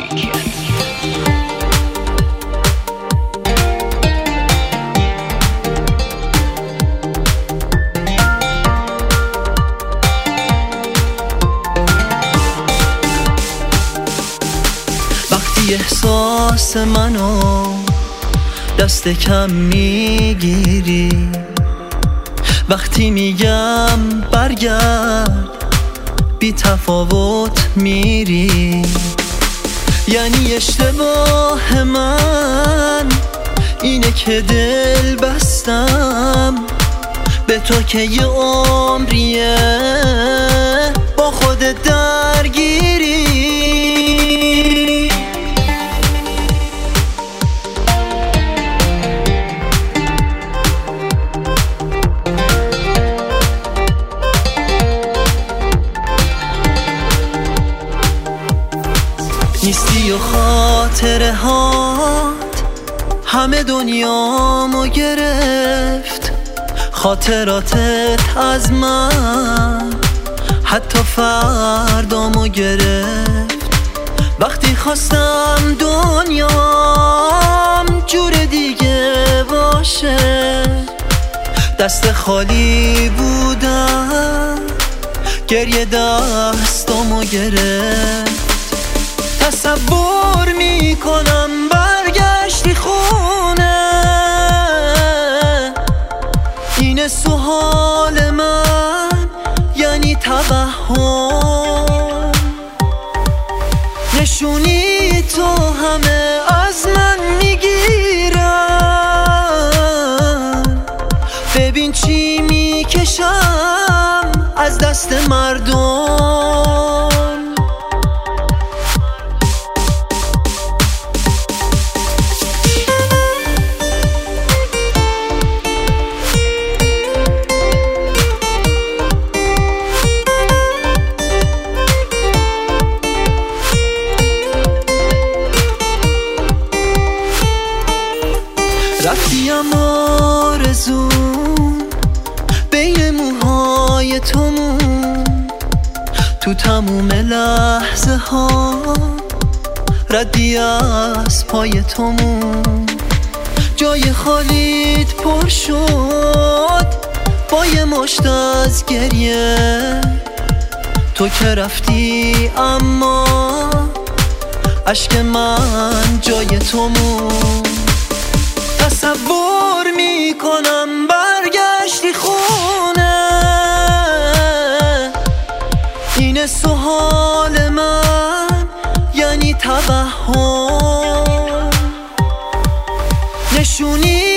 وقتی احساس منو دست کم میگیری، وقتی میگم برگرد بی تفاوت میری، یعنی اشتباه من اینه که دل بستم به تو که یه عمریه با خودت درگیری. نیستی و خاطره هات همه دنیامو گرفت، خاطراتت از من حتی فردامو گرفت. وقتی خواستم دنیام جور دیگه باشه، دست خالی بودم گریه دستامو گرفت. تصور میکنم برگشتی خونه، این سوال من یعنی توهم، نشونی تو همه از من میگیرن، ببین چی میکشم از دست مردم. رفتیم آرزون بین موهای تو مون، تو تموم لحظه ها ردی از پای تو مون. جای خالیت پر شد با یه مشت از گریه، تو که رفتی اما اشک من جای تو مون. تصور میکنم برگشتی خونه، این سوال من یعنی توهم، نشونی